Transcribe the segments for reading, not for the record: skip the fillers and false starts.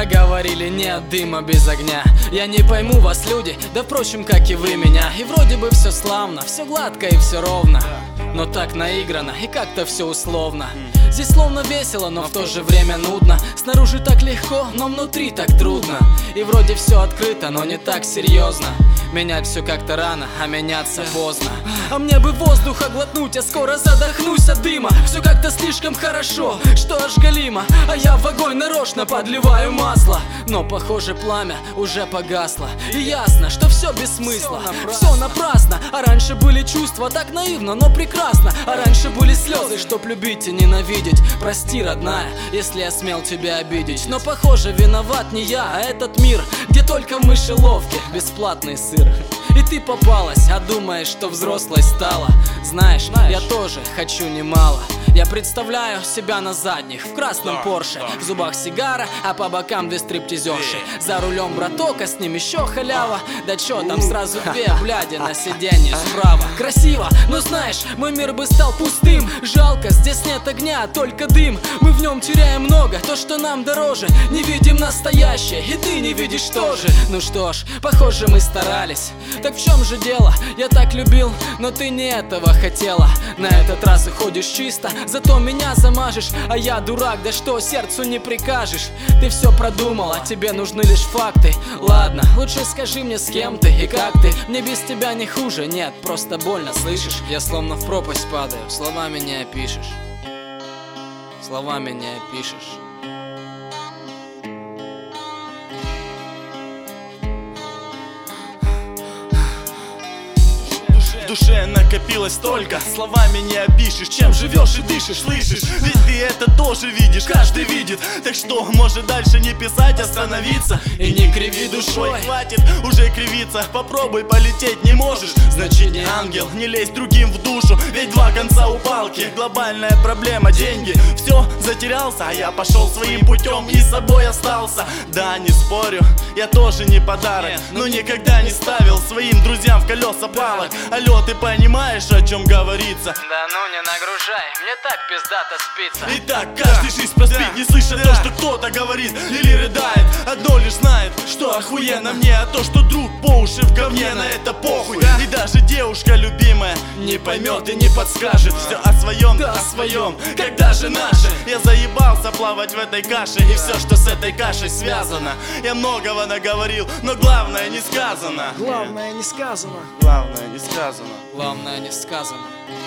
говорили, нет дыма без огня. Я не пойму вас, люди, да впрочем, как и вы меня. И вроде бы все славно, все гладко и все ровно, но так наиграно и как-то все условно. Здесь словно весело, но в то же время нудно. Снаружи так легко, но внутри так трудно. И вроде все открыто, но не так серьезно. Менять все как-то рано, а меняться поздно. А мне бы воздуха глотнуть, я скоро задохнусь от дыма. Все как-то слишком хорошо, что аж галимо. А я в огонь нарочно подливаю масло. Но похоже пламя уже погасло. И ясно, что все без смысла, все напрасно. А раньше были чувства так наивно, но прекрасно. А раньше были слезы, чтоб любить и ненавидеть. Прости, родная, если я смел тебя обидеть. Но похоже виноват не я, а этот мир, где только в мышеловке бесплатный сыр. И ты попалась, а думаешь, что взрослой стала. Знаешь, я тоже хочу немало. Я представляю себя на задних, в красном Порше, в зубах сигара, а по бокам две стриптизерши. За рулем браток, а с ним еще халява. Да чё там, сразу две, бляди на сиденье справа. Красиво, но знаешь, мой мир бы стал пустым. Жалко, здесь нет огня, а только дым. Мы в нем теряем много, то, что нам дороже. Не видим настоящее, и ты не видишь тоже. Ну что ж, похоже, мы старались. Так в чем же дело? Я так любил, но ты не этого хотела. На этот раз уходишь чисто, зато меня замажешь. А я дурак, да что сердцу не прикажешь. Ты все продумала, тебе нужны лишь факты. Ладно, лучше скажи мне, с кем ты и как ты. Мне без тебя не хуже, нет, просто больно, слышишь? Я словно в пропасть падаю, словами не опишешь. Словами не опишешь. В душе накопилось столько, словами не опишешь. Чем живешь и дышишь, слышишь? Ведь ты это тоже видишь, каждый видит. Так что, может дальше не писать, остановиться? И не криви душой. Хватит уже кривиться, попробуй полететь не можешь. Значит не ангел, не лезь другим в душу. Ведь два конца у палки, глобальная проблема, деньги. Все, затерялся, а я пошел своим путем и собой остался. Да, не спорю, я тоже не подарок, но никогда не ставил своим друзьям в колеса палок. Алло, ты понимаешь, о чем говорится? Да ну не нагружай, мне так пиздато спится. Итак, каждый жизнь проспит, не слыша то, что кто-то говорит или рыдает. Одно лишь знает, что охуенно мне, а то, что друг по уши в говне, на это похуй. И даже девушка любимая не поймет и не подскажет. Все о своем, да о своем, когда же наше? Я заебался плавать в этой каше, и все, что с этой кашей связано. Я многого наговорил, но главное не сказано. Главное не сказано. Главное не сказано. Главное не сказано.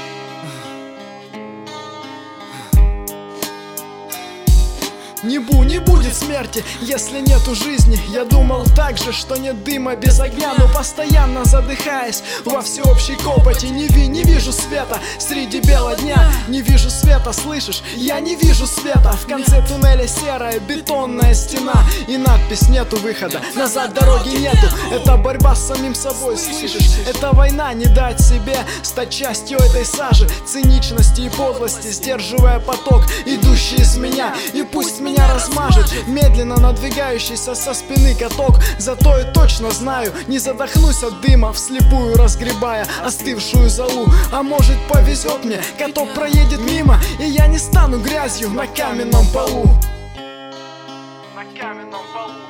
Не будет смерти, если нету жизни. Я думал так же, что нет дыма без огня, но постоянно задыхаясь во всеобщей копоти. Не вижу света среди бела дня. Не вижу света, слышишь? Я не вижу света. В конце туннеля серая бетонная стена и надпись: нету выхода, назад дороги нету. Это борьба с самим собой, слышишь? Это война, не дать себе стать частью этой сажи циничности и подлости, сдерживая поток, идущий из меня. И пусть меня размажет медленно надвигающийся со спины каток. Зато и точно знаю, не задохнусь от дыма, вслепую разгребая остывшую золу. А может повезет мне, каток проедет мимо, и я не стану грязью на каменном полу. На каменном полу.